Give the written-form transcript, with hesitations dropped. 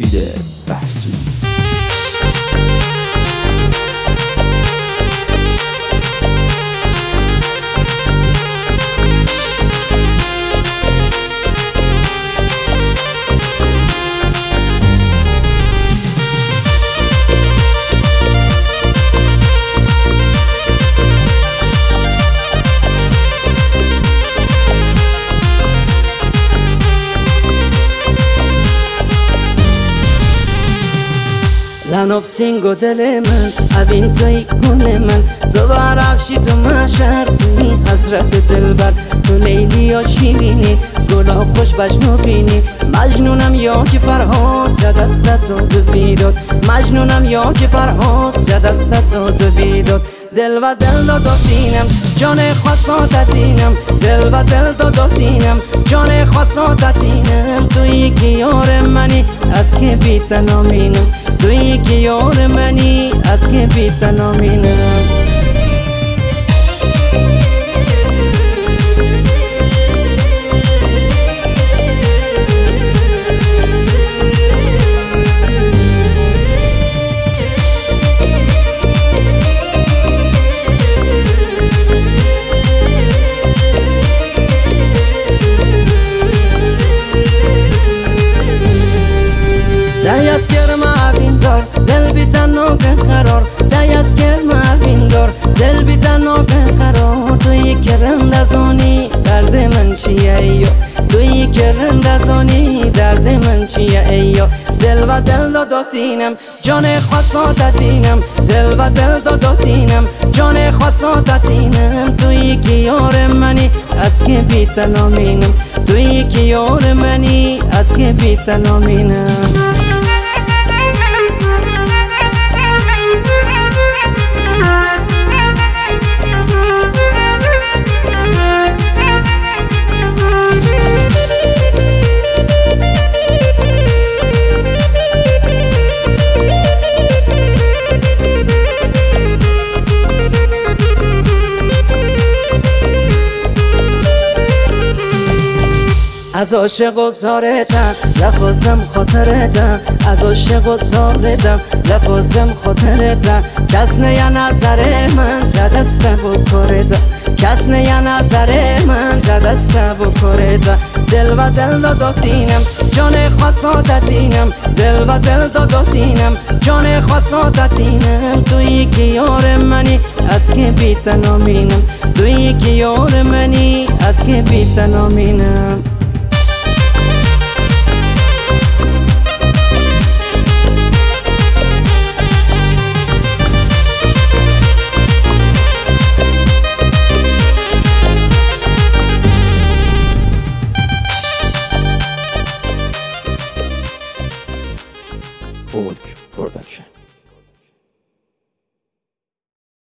بیده بحثی. لنف سینگو دل من اوین توی گونه من تو برافشی تو محشر توی حضرت دلبر تو لیلی و شیرینی گلا خوش بجنو بینی مجنونم یا که فرهاد جا دستت داد و بیداد مجنونم یا که فرهاد جا دستت داد و بیداد دل و دل داد دینم جان خواستات دینم دل و دل داد دینم جان خواستات دینم توی که یار منی از که بی تنامینم توی که یار منی از که بی تنامینم از کرم اوین دار دل بی تنها قرار از کرم اوین دار دل بی تنها قرار توی کرند ازانی درد من چیه ایو توی کرند ازانی درد من چیه ایو دل و دل داد دینم جان خواستات دینم دل و دل داد دینم جان خواستات دینم توی که یار منی از که بی تنامینم توی که یار منی از که بی تنامینم از عاشق و زارتم لفظم خاطرتم از عاشق و زارتم لفظم خاطرتم کس نیا نظر من جدسته بکرتم کس نیا نظر من جدسته بکرتم دل و دل داد دینم جان خواستات دینم دل و دل داد دینم جان خواستات دینم توی که یار منی از که بی تنامینم توی که یار منی از که بی تنامینم Folk Production.